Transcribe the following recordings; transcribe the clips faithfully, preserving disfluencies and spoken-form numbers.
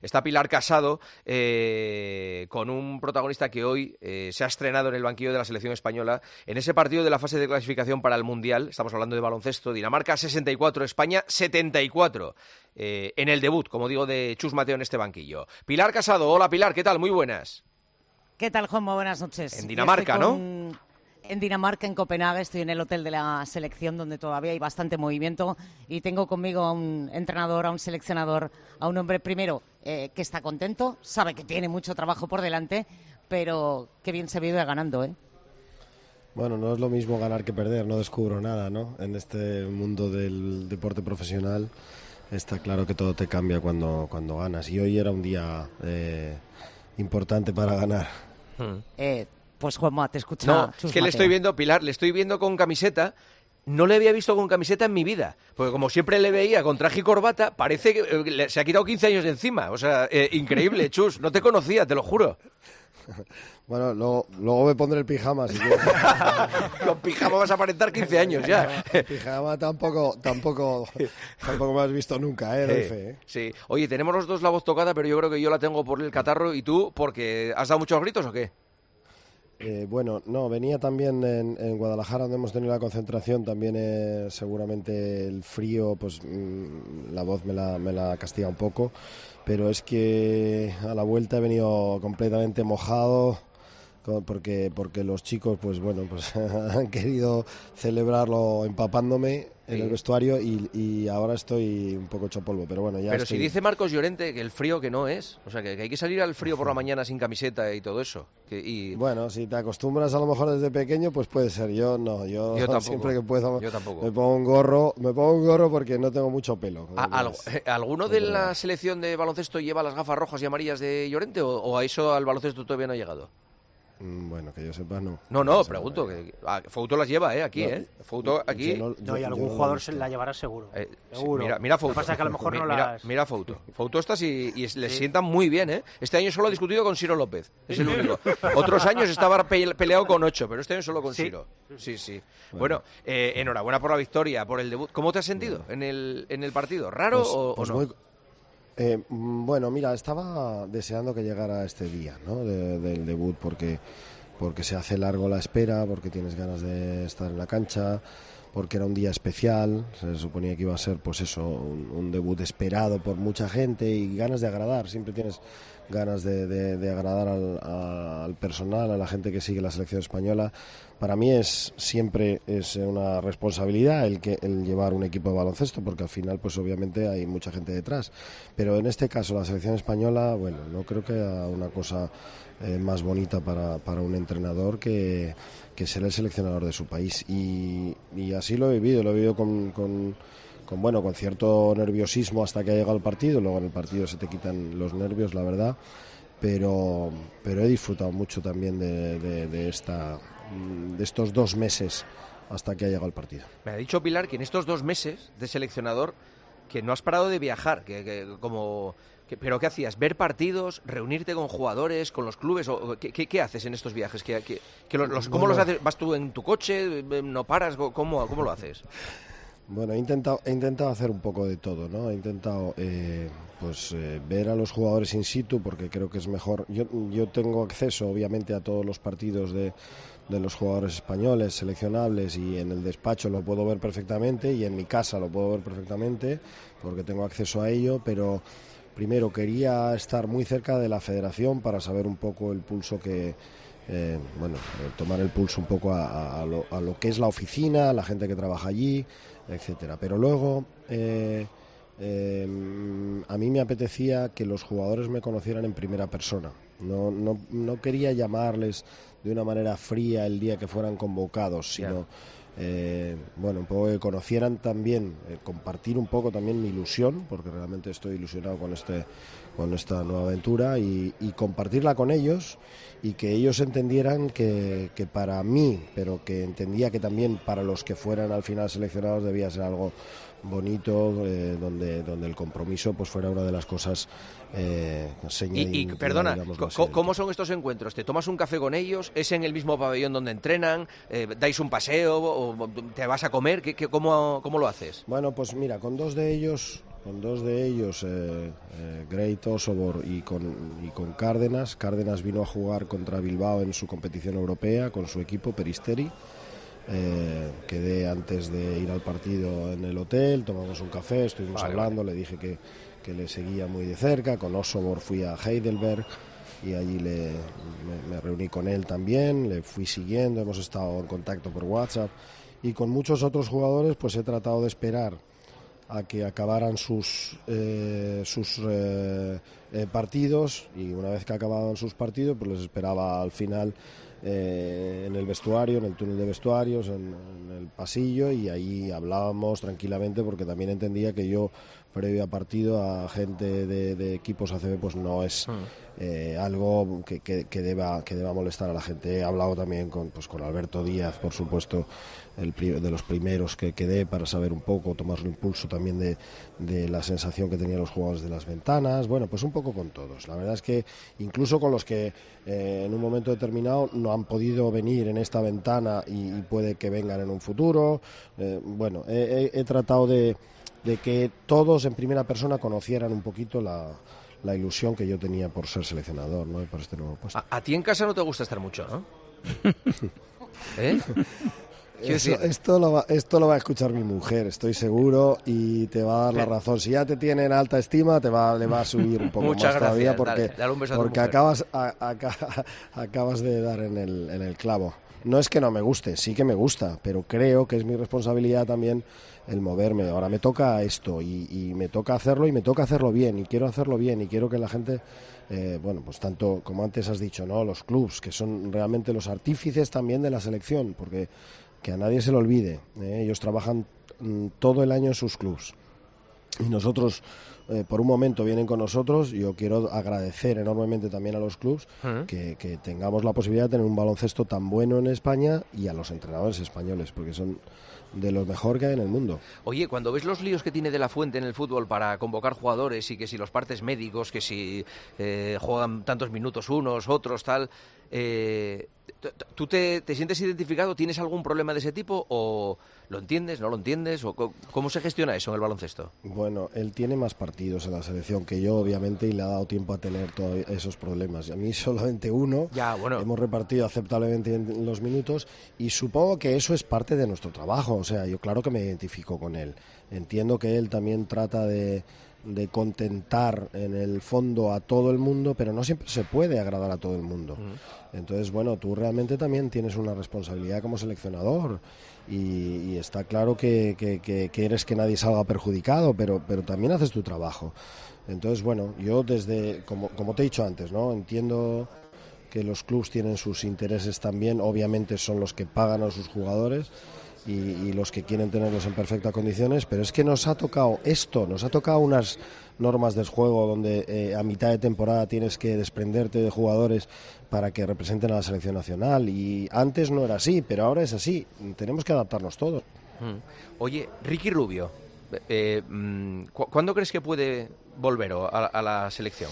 Está Pilar Casado eh, con un protagonista que hoy eh, se ha estrenado en el banquillo de la selección española en ese partido de la fase de clasificación para el Mundial. Estamos hablando de baloncesto. Dinamarca sesenta y cuatro, España setenta y cuatro. Eh, en el debut, como digo, de Chus Mateo en este banquillo. Pilar Casado, hola Pilar, ¿qué tal? Muy buenas. ¿Qué tal, Juanma? Buenas noches. En Dinamarca, con... ¿no? En Dinamarca, en Copenhague, estoy en el hotel de la selección donde todavía hay bastante movimiento y tengo conmigo a un entrenador, a un seleccionador, a un hombre primero eh, que está contento, sabe que tiene mucho trabajo por delante, pero qué bien se vive ganando, ¿eh? Bueno, no es lo mismo ganar que perder, no descubro nada, ¿no? En este mundo del deporte profesional está claro que todo te cambia cuando, cuando ganas y hoy era un día eh, importante para ganar. Hmm. Eh, Pues Juanma, te escucha. No, Chus es que Mateo. le estoy viendo, Pilar, le estoy viendo con camiseta. No le había visto con camiseta en mi vida, porque como siempre le veía con traje y corbata, parece que eh, se ha quitado quince años de encima. O sea, eh, increíble, Chus, no te conocía, te lo juro. Bueno, lo, luego me pondré el pijama si quieres. Con pijama vas a aparentar quince años ya. El pijama tampoco, tampoco, tampoco me has visto nunca, ¿eh? Doy Sí, fe, ¿eh? sí. Oye, tenemos los dos la voz tocada, pero yo creo que yo la tengo por el catarro y tú, porque ¿has dado muchos gritos o qué? Eh, bueno, no, venía también en, en Guadalajara, donde hemos tenido la concentración, también eh, seguramente el frío, pues mmm, la voz me la, me la castiga un poco, pero es que a la vuelta he venido completamente mojado, porque, porque los chicos, pues bueno, pues han querido celebrarlo empapándome en sí. el vestuario y, y ahora estoy un poco hecho polvo, pero bueno, ya Pero estoy... si dice Marcos Llorente que el frío que no es, o sea, que, que hay que salir al frío por la mañana sin camiseta y todo eso. Que, y... Bueno, si te acostumbras a lo mejor desde pequeño, pues puede ser. Yo no, yo, yo tampoco, siempre que puedo yo tampoco. me pongo un gorro, me pongo un gorro porque no tengo mucho pelo. ¿A, algo, ¿Alguno de la selección de baloncesto lleva las gafas rojas y amarillas de Llorente o, o a eso al baloncesto todavía no ha llegado? Bueno, que yo sepa, no. No, no, pregunto. Que, ah, Fouto las lleva, ¿eh? Aquí, no, ¿eh? Fouto aquí... No, no, y algún jugador se la llevará seguro. Eh, seguro. Sí, mira, mira Fouto. Lo que pasa es que a lo mejor mira, no las... Mira, mira Fouto. Fouto estas y, y les sí. sientan muy bien, ¿eh? Este año solo ha discutido con Ciro López. Es el único. Otros años estaba pe peleado con ocho, pero este año solo con ¿Sí? Ciro. Sí, sí. Bueno, bueno eh, enhorabuena por la victoria, por el debut. ¿Cómo te has sentido bueno. en, el, en el partido? ¿Raro pues, o, pues o no? Muy... Eh, bueno, mira, estaba deseando que llegara este día, ¿no? De, del debut, porque... porque se hace largo la espera, porque tienes ganas de estar en la cancha, porque era un día especial, se suponía que iba a ser pues eso, un, un debut esperado por mucha gente y ganas de agradar, siempre tienes ganas de, de, de agradar al, al personal, a la gente que sigue la selección española. Para mí es siempre es una responsabilidad el que el llevar un equipo de baloncesto, porque al final pues obviamente hay mucha gente detrás, pero en este caso la selección española, bueno, no creo que haya una cosa eh, más bonita para, para un entrenador que, que ser el seleccionador de su país y, y así lo he vivido, lo he vivido con, con con bueno con cierto nerviosismo hasta que ha llegado el partido, luego en el partido se te quitan los nervios, la verdad, pero pero he disfrutado mucho también de, de, de esta de estos dos meses hasta que ha llegado el partido. Me ha dicho Pilar que en estos dos meses de seleccionador que no has parado de viajar, que, que como que, pero ¿qué hacías? ¿Ver partidos? ¿Reunirte con jugadores, con los clubes? O, ¿qué, qué, ¿Qué haces en estos viajes? ¿Qué, qué, que los, los, ¿Cómo bueno. los haces? ¿Vas tú en tu coche? ¿No paras? ¿Cómo, cómo lo haces? Bueno, he intentado, he intentado hacer un poco de todo, ¿no? He intentado eh, pues eh, ver a los jugadores in situ porque creo que es mejor. Yo, yo tengo acceso, obviamente, a todos los partidos de, de los jugadores españoles seleccionables y en el despacho lo puedo ver perfectamente y en mi casa lo puedo ver perfectamente porque tengo acceso a ello, pero primero quería estar muy cerca de la federación para saber un poco el pulso que... Eh, bueno, eh, tomar el pulso un poco a, a, lo, a lo que es la oficina, a la gente que trabaja allí, etcétera. Pero luego eh, eh, a mí me apetecía que los jugadores me conocieran en primera persona. No, no, no quería llamarles de una manera fría el día que fueran convocados, sino eh, bueno, un poco que conocieran también, eh, compartir un poco también mi ilusión, porque realmente estoy ilusionado con este con esta nueva aventura y, y compartirla con ellos y que ellos entendieran que, que para mí, pero que entendía que también para los que fueran al final seleccionados debía ser algo bonito, eh, donde donde el compromiso pues fuera una de las cosas eh, señal, y, y perdona, ¿cómo son estos encuentros? ¿Te tomas un café con ellos? ¿Es en el mismo pabellón donde entrenan? Eh, ¿Dais un paseo? ¿O te vas a comer? ¿Qué, qué, cómo, ¿Cómo lo haces? Bueno, pues mira, con dos de ellos con dos de ellos, eh, eh, Great Osobor y con, y con Cárdenas. Cárdenas vino a jugar contra Bilbao en su competición europea con su equipo Peristeri. Eh, quedé antes de ir al partido en el hotel, tomamos un café, estuvimos vale, hablando, vale. Le dije que, que le seguía muy de cerca. Con Osobor fui a Heidelberg y allí le, me, me reuní con él también, le fui siguiendo, hemos estado en contacto por WhatsApp, y con muchos otros jugadores pues he tratado de esperar a que acabaran sus eh, sus eh, eh, partidos, y una vez que acababan sus partidos pues les esperaba al final eh, en el vestuario, en el túnel de vestuarios, en, en el pasillo, y ahí hablábamos tranquilamente, porque también entendía que yo previo a partido a gente de, de equipos A C B pues no es eh, algo que, que, que deba que deba molestar a la gente. He hablado también con pues con Alberto Díaz, por supuesto, el de los primeros que quedé, para saber un poco, tomar un impulso también de, de la sensación que tenían los jugadores de las ventanas. Bueno, pues un poco con todos. La verdad es que incluso con los que eh, en un momento determinado no han podido venir en esta ventana y, y puede que vengan en un futuro. Eh, bueno, he, he, he tratado de de que todos en primera persona conocieran un poquito la, la ilusión que yo tenía por ser seleccionador, ¿no? Por este nuevo puesto. A, a ti en casa no te gusta estar mucho, ¿no? ¿Eh? Eso, esto, lo va, esto lo va a escuchar mi mujer, estoy seguro, y te va a dar la razón. Si ya te tiene en alta estima, te va, le va a subir un poco Muchas más gracias. Todavía, porque, dale, dale un beso a porque tu acabas, a, a, acabas de dar en el, en el clavo. No es que no me guste, sí que me gusta, pero creo que es mi responsabilidad también el moverme. Ahora me toca esto y, y me toca hacerlo, y me toca hacerlo bien, y quiero hacerlo bien, y quiero que la gente, eh, bueno, pues tanto como antes has dicho, ¿no? Los clubs, que son realmente los artífices también de la selección, porque que a nadie se lo olvide, ¿eh? Ellos trabajan mm, todo el año en sus clubs. Y nosotros, eh, por un momento, vienen con nosotros. Yo quiero agradecer enormemente también a los clubs uh-huh. que, que tengamos la posibilidad de tener un baloncesto tan bueno en España, y a los entrenadores españoles, porque son de los mejor que hay en el mundo. Oye, cuando ves los líos que tiene De la Fuente en el fútbol para convocar jugadores, y que si los partes médicos, que si eh, juegan tantos minutos unos, otros, tal... Eh, ¿Tú te, te sientes identificado? ¿Tienes algún problema de ese tipo? ¿O lo entiendes, no lo entiendes? ¿O cómo se gestiona eso en el baloncesto? Bueno, él tiene más partidos en la selección que yo, obviamente, y le ha dado tiempo a tener todos esos problemas. A mí solamente uno. Ya, bueno. Hemos repartido aceptablemente en los minutos, y supongo que eso es parte de nuestro trabajo. O sea, yo claro que me identifico con él. Entiendo que él también trata de... de contentar en el fondo a todo el mundo, pero no siempre se puede agradar a todo el mundo. Uh-huh. Entonces, bueno, tú realmente también tienes una responsabilidad como seleccionador, y, y está claro que, que, que quieres que nadie salga perjudicado, pero, pero también haces tu trabajo. Entonces, bueno, yo desde, como, como te he dicho antes, ¿no? Entiendo que los clubs tienen sus intereses también, obviamente son los que pagan a sus jugadores, Y, y los que quieren tenerlos en perfectas condiciones, pero es que nos ha tocado esto, nos ha tocado unas normas del juego donde eh, a mitad de temporada tienes que desprenderte de jugadores para que representen a la selección nacional, y antes no era así, pero ahora es así, tenemos que adaptarnos todos. Mm. Oye, Ricky Rubio, eh, ¿cu- ¿cuándo crees que puede volver a, a la selección?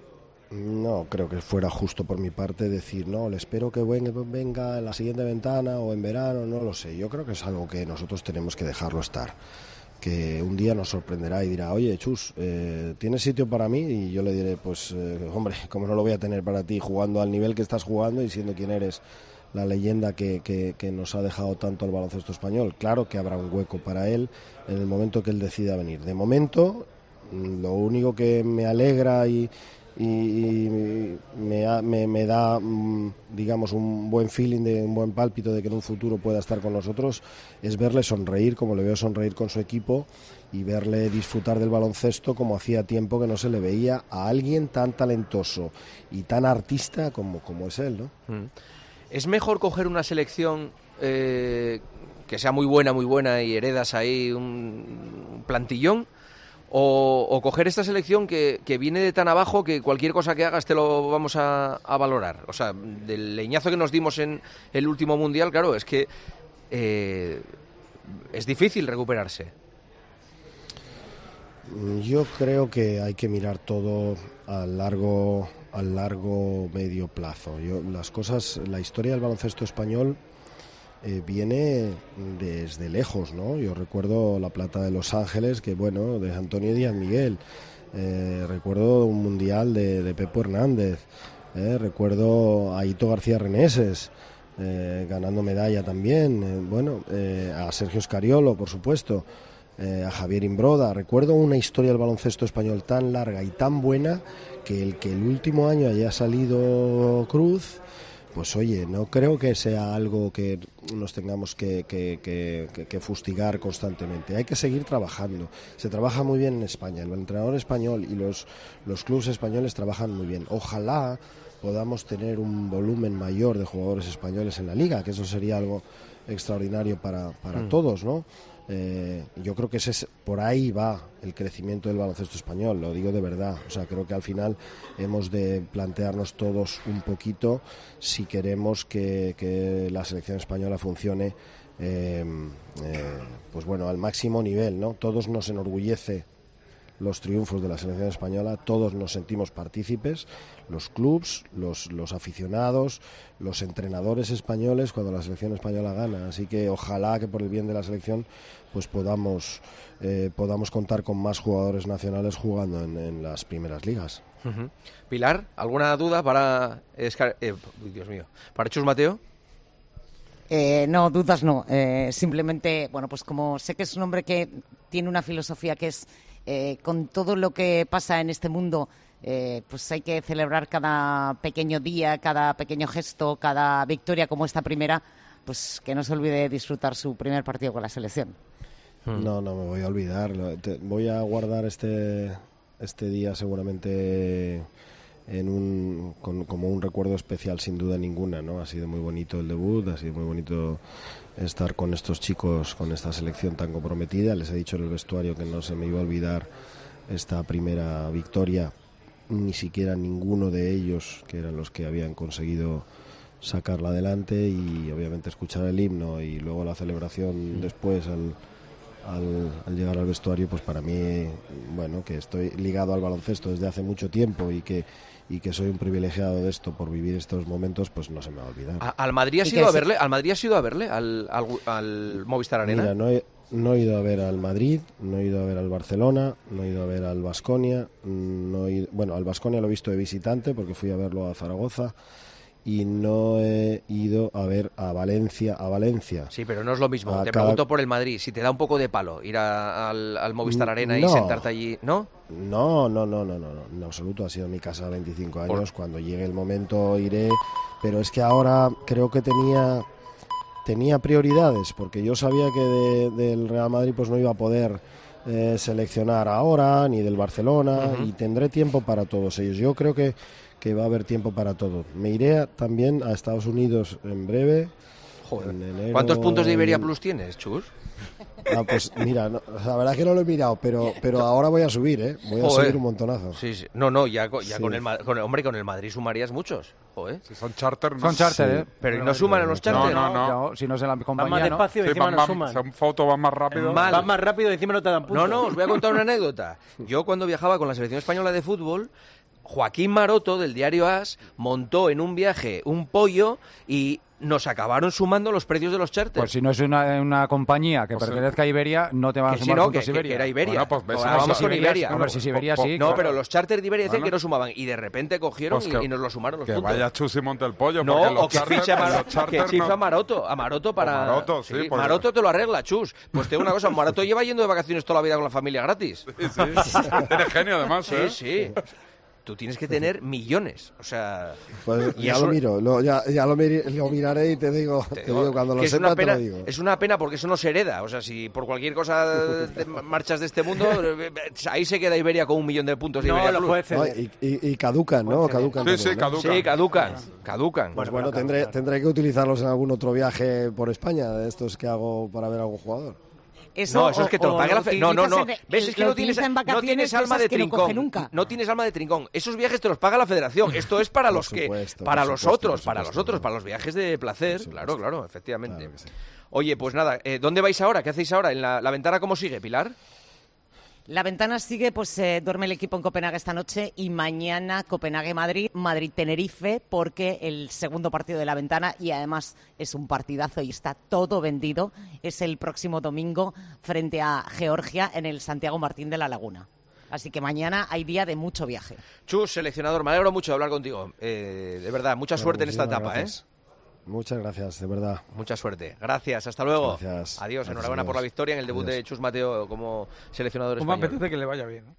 No creo que fuera justo por mi parte decir, no, le espero que venga en la siguiente ventana o en verano, no lo sé. Yo creo que es algo que nosotros tenemos que dejarlo estar, que un día nos sorprenderá y dirá, oye, Chus, eh, ¿tienes sitio para mí? Y yo le diré, pues, eh, hombre, ¿cómo no lo voy a tener para ti, jugando al nivel que estás jugando y siendo quien eres, la leyenda que, que, que nos ha dejado tanto el baloncesto español? Claro que habrá un hueco para él en el momento que él decida venir. De momento, lo único que me alegra y... y, y me, me, me da, digamos, un buen feeling, de un buen pálpito de que en un futuro pueda estar con nosotros, es verle sonreír como le veo sonreír con su equipo, y verle disfrutar del baloncesto como hacía tiempo que no se le veía a alguien tan talentoso y tan artista como, como es él, ¿no? Mm. ¿Es mejor coger una selección eh, que sea muy buena, muy buena, y heredas ahí un plantillón? O, o coger esta selección que, que viene de tan abajo que cualquier cosa que hagas te lo vamos a, a valorar. O sea, del leñazo que nos dimos en el último Mundial, claro, es que eh, es difícil recuperarse. Yo creo que hay que mirar todo a largo, a largo medio plazo. Yo, las cosas, la historia del baloncesto español eh, viene desde lejos, ¿no? Yo recuerdo la plata de Los Ángeles, que bueno, de Antonio Díaz Miguel, eh, recuerdo un mundial de, de Pepo Hernández, eh, recuerdo a Hito García Reneses, eh, ganando medalla también, eh, bueno, eh, a Sergio Scariolo, por supuesto, eh, a Javier Imbroda. Recuerdo una historia del baloncesto español tan larga y tan buena que el que el último año haya salido Cruz, pues oye, no creo que sea algo que nos tengamos que, que, que, que, que fustigar constantemente. Hay que seguir trabajando. Se trabaja muy bien en España. El entrenador español y los, los clubes españoles trabajan muy bien. Ojalá podamos tener un volumen mayor de jugadores españoles en la liga, que eso sería algo extraordinario para, para mm. todos, ¿no? Eh, yo creo que ese es, por ahí va el crecimiento del baloncesto español, lo digo de verdad. O sea, creo que al final hemos de plantearnos todos un poquito si queremos que, que la selección española funcione eh, eh, pues bueno, al máximo nivel, ¿no? Todos nos enorgullece los triunfos de la selección española, todos nos sentimos partícipes, los clubs, los, los aficionados, los entrenadores españoles cuando la selección española gana, así que ojalá que por el bien de la selección pues podamos eh, podamos contar con más jugadores nacionales jugando en, en las primeras ligas. Uh-huh. Pilar, ¿alguna duda para Escar- eh, Dios mío, para Chus Mateo? Eh, no, dudas no, eh, simplemente, bueno, pues como sé que es un hombre que tiene una filosofía que es Eh, con todo lo que pasa en este mundo, eh, pues hay que celebrar cada pequeño día, cada pequeño gesto, cada victoria como esta primera, pues que no se olvide de disfrutar su primer partido con la selección. No, no me voy a olvidar. Voy a guardar este, este día seguramente en un, con, como un recuerdo especial, sin duda ninguna, ¿no? Ha sido muy bonito el debut, ha sido muy bonito estar con estos chicos, con esta selección tan comprometida. Les he dicho en el vestuario que no se me iba a olvidar esta primera victoria, ni siquiera ninguno de ellos, que eran los que habían conseguido sacarla adelante, y obviamente escuchar el himno y luego la celebración después al, al, al llegar al vestuario, pues para mí, bueno, que estoy ligado al baloncesto desde hace mucho tiempo y que y que soy un privilegiado de esto por vivir estos momentos, pues no se me va a olvidar. ¿A, ¿Al Madrid has ido a verle? ¿Al Madrid has ido a verle? ¿Al, al, al Movistar Arena? Mira, no he, no he ido a ver al Madrid, no he ido a ver al Barcelona, no he ido a ver al Baskonia, no he ido, bueno, al Baskonia lo he visto de visitante porque fui a verlo a Zaragoza, y no he ido a ver a Valencia, a Valencia. Sí, pero no es lo mismo. A Te cada... pregunto por el Madrid, si te da un poco de palo ir a, al, al Movistar Arena no. y sentarte allí, ¿no? No, no, no, no, no, no, en absoluto. Ha sido mi casa veinticinco años. Por... Cuando llegue el momento iré, pero es que ahora creo que tenía tenía prioridades, porque yo sabía que de, del Real Madrid pues no iba a poder eh, seleccionar ahora, ni del Barcelona, uh-huh. y tendré tiempo para todos ellos. Yo creo que que va a haber tiempo para todo. Me iré a, también a Estados Unidos en breve. Joder. En enero, ¿cuántos puntos de Iberia Plus tienes, Chus? Ah, pues mira, no, la verdad es que no lo he mirado, pero pero ahora voy a subir, ¿eh? Voy a Joder. subir un montonazo. Sí, sí. No, no, ya, ya sí. con, el, con el hombre, con el Madrid sumarías muchos. Joder. Si son charter, no. Son charter, sí. ¿eh? Pero ¿y no suman a los charter? No, no, no. no si no es en la compañía, van más despacio, ¿no? y encima sí, no suman. Son fotos, van más rápido. Mal. Van más rápido y encima no te dan puntos. No, no, os voy a contar una anécdota. Yo cuando viajaba con la selección española de fútbol, Joaquín Maroto, del diario As, montó en un viaje un pollo y nos acabaron sumando los precios de los charters. Pues si no es una, una compañía que pues pertenezca a Iberia, no te van a sumar si no, puntos que, Iberia. Que era Iberia. Bueno, pues ves, vamos si con Iberia. A ver, si Iberia sí. No, claro. pero los charters de Iberia decían bueno, que no sumaban y de repente cogieron pues que, y, y nos lo sumaron los que puntos. Que vaya Chus y monte el pollo. No, porque los o que charters, fiche a Mar- charters que chifa no... a Maroto, a Maroto para... O Maroto, sí. sí porque... Maroto te lo arregla, Chus. Pues te digo una cosa, Maroto lleva yendo de vacaciones toda la vida con la familia gratis. Sí, sí. Eres genio además, sí, ¿eh? Sí, sí. Tú tienes que tener millones, o sea... Pues y ya eso... lo miro, lo, ya, ya lo, mir, lo miraré y te digo, te te digo, digo cuando lo es sepa una pena, te lo digo. Es una pena porque eso no se hereda, o sea, si por cualquier cosa te marchas de este mundo, ahí se queda Iberia con un millón de puntos de no, Iberia lo Plus. puede ceder. No, y, y, y caducan, ¿no? Caducan Sí, también, sí, ¿no? caducan. Sí, caducan, caducan. Pues bueno, tendré, tendré que utilizarlos en algún otro viaje por España, de estos que hago para ver a algún jugador. Eso, no, eso es que te lo pague la fe. No, no, no. De, ¿Ves? Es que no tienes, no tienes alma de trincón. No, no tienes alma de trincón. Esos viajes te los paga la Federación. Esto es para los supuesto, que, para los supuesto, otros, para los otros, no. para los viajes de placer. Claro, claro, efectivamente. Claro sí. Oye, pues nada, eh, ¿dónde vais ahora? ¿Qué hacéis ahora? ¿En la, la ventana cómo sigue, Pilar? La ventana sigue, pues eh, duerme el equipo en Copenhague esta noche y mañana Copenhague-Madrid, Madrid-Tenerife, porque el segundo partido de la ventana, y además es un partidazo y está todo vendido, es el próximo domingo frente a Georgia en el Santiago Martín de la Laguna. Así que mañana hay día de mucho viaje. Chus, seleccionador, me alegro mucho de hablar contigo. Eh, de verdad, mucha Bueno, suerte en esta etapa, gracias. ¿eh? Muchas gracias, de verdad. Mucha suerte. Gracias, hasta luego. Gracias. Adiós, Gracias, enhorabuena por la adiós. victoria en el debut Adiós. de Chus Mateo como seleccionador Pues me español. apetece que le vaya bien, ¿no?